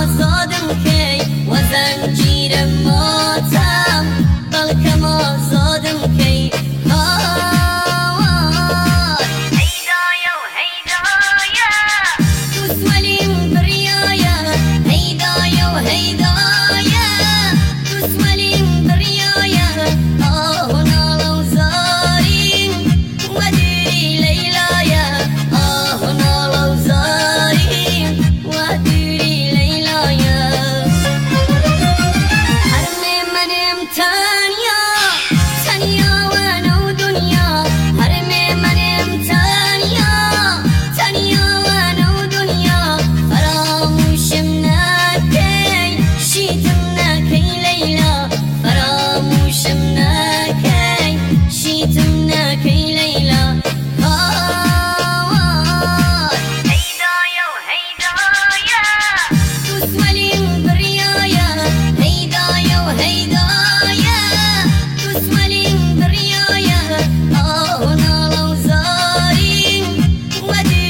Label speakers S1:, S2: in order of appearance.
S1: آزادم کی و زنجیرم ماتم بلکم آزادم کی هیدایا و هیدایا دوسملیم بریایا هیدایا و هیدایا دوسملیم بریایا آه نالو زاریم و دوری لیلایا آه نالو زاریم و دوری لیلایا حرم منم تانیا تانیا و نو دنیا حرم منم تانیا تانیا و نو دنیا فراموشم نکی شیتم نکی لیلا فراموشم نکی شیتم نکی لیلا هیدایا و هیدایا دوسملیم بریایا هیدایا و هیدایا دوسملیم بریایا آه نالو زاریم و